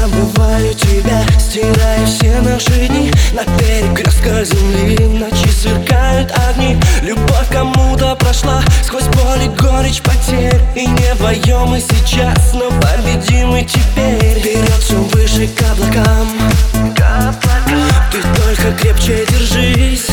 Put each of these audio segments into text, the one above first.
забываю тебя, стирая все наши дни. На перекрестках земли в ночи сверкают огни. Любовь кому-то прошла сквозь боль и горечь потерь. И не вдвоем мы сейчас, но победим мы теперь. Вперед все выше к облакам, ты только крепче держись.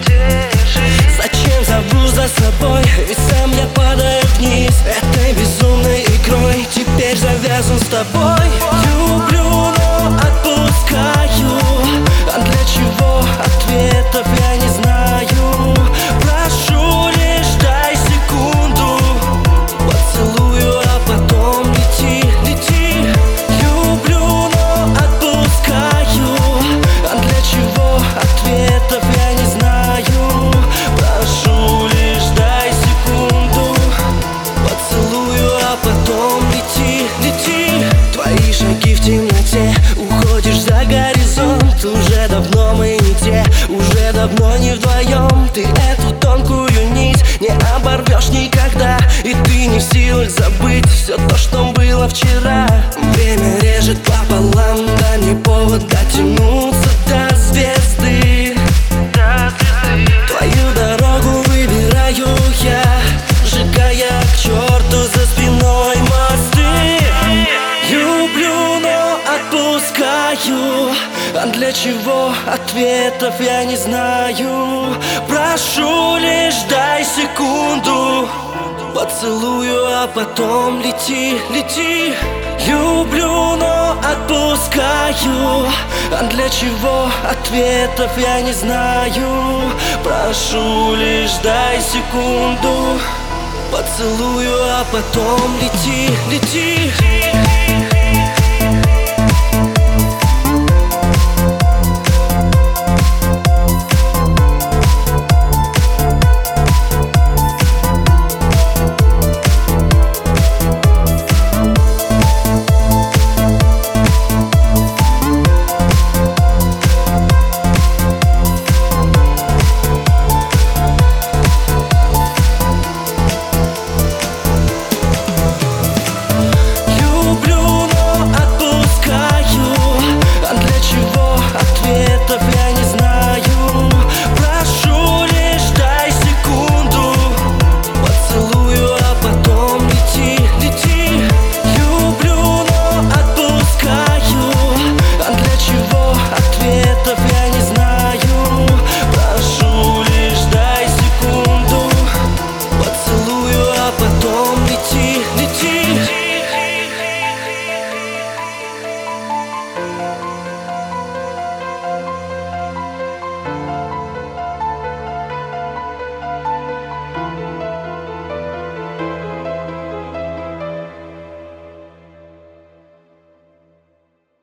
Зачем зову за собой, ведь сам я падаю вниз. Этой безумной игрой теперь завязан с тобой. Люблю, но отпускаю. А для чего ответов я не знаю. Прошу, лишь дай секунду. Поцелую, а потом лети, лети. Люблю, но отпускаю. А для чего ответов я не знаю. Прошу, лишь дай секунду. Поцелую, а потом лети, лети. Твои шаги в темноте, уходишь за горизонт. Уже давно мы не те, уже давно не вдвоем. Ты эту тонкую нить не оборвешь никогда. И ты не в силах забыть все то, что было вчера. Время режет пополам, дай мне повод дотянуться до звезды. Твою дорогу выбираю я, сжигая к черту за спиной мосты. Люблю, но отпускаю. А для чего ответов я не знаю. Прошу, лишь дай секунду. Поцелую, а потом лети, лети. Люблю, но отпускаю. А для чего ответов я не знаю. Прошу, лишь дай секунду. Поцелую, а потом лети, лети.